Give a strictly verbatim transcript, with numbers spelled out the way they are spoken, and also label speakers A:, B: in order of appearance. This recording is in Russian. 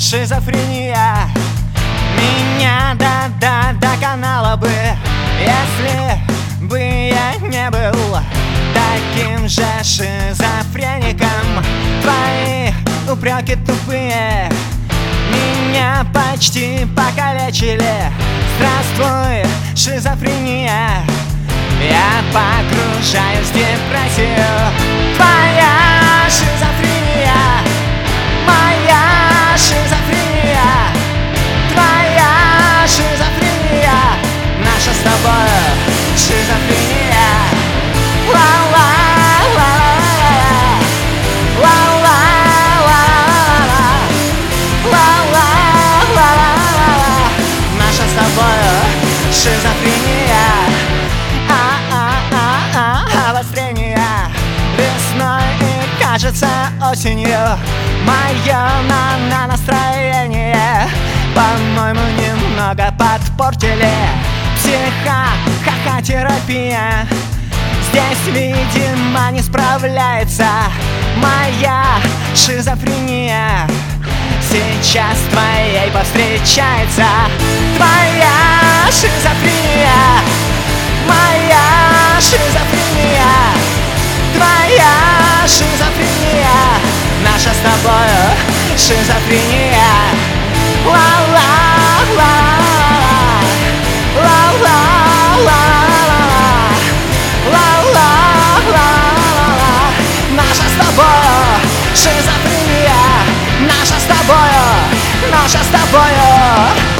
A: шизофрения меня да-да доконала бы, если бы я не был таким же шизофреником. Твои упреки тупые меня почти покалечили. Здравствуй, шизофрения, я погружаюсь в депрессию. Твоя шизофрения, моя шизофрения, твоя шизофрения, наша с тобой шизофрения. Ла-ла-ла-ла-ла, ла-ла-ла-ла-ла, ла-ла-ла-ла-ла, наша с тобой шизофрения. Обострение весной и, кажется, осенью мое на, на настроение, по-моему, немного подпортили. Психо-ха-ха-терапия здесь, видимо, не справляется моя шизофрения. Сейчас твоей повстречается. Твоя шизофрения, моя шизофрения, твоя шизофрения, наша с тобою шизофрения. Ла-ла-ла-ла-ла, ла-ла-ла-ла-ла, ла-ла-ла-ла-ла, наша с тобою шизофрения, наша с тобою, наша с тобою.